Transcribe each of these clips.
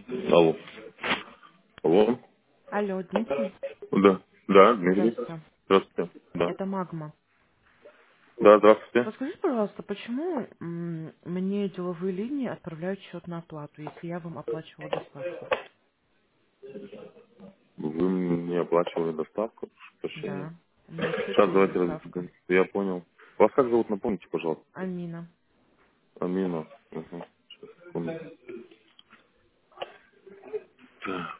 Алло. Алло. Алло, Дмитрий? Да. Да, Дмитрий. Здравствуйте. Здравствуйте. Да. Это Магма. Да, здравствуйте. Подскажите, пожалуйста, почему мне деловые линии отправляют счет на оплату, если я вам оплачивала доставку? Вы мне оплачивали доставку? Прошу прощения. Да. У меня в Сейчас счете есть давайте доставка. я понял. Вас как зовут, напомните, пожалуйста. Амина. Амина. Угу. Сейчас, секунду. Так.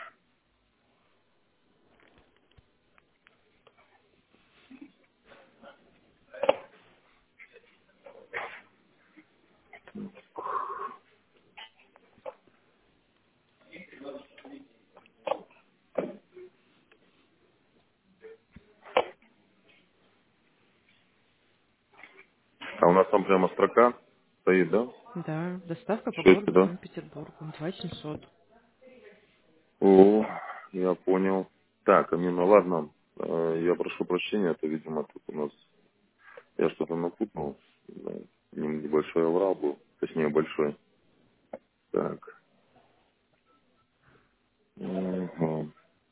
А у нас там прямо строка стоит, да? Да, доставка по В шесте, городу да? Санкт-Петербург. 2700. О, я понял. Так, Амина, ладно. Я прошу прощения, это, видимо, тут у нас я что-то напутал. Да, небольшой оврал был, точнее большой. Так. Мгм.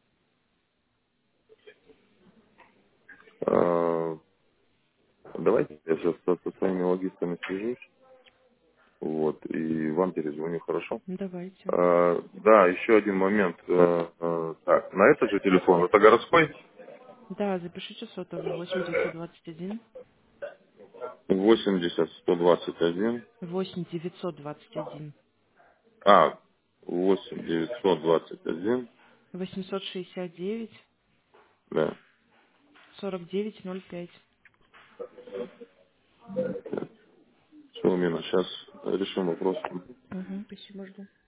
А, Давайте я сейчас со своими логистами свяжусь, вот, и вам перезвоню, хорошо? Давайте. Да, еще один момент. Так, на этот же телефон, это городской? Да, запишите сотовый 8921 80 121. 8921 А, 8 921. 869 Да. 4905. Все, Мина, сейчас решим вопрос. Угу, спасибо, жду.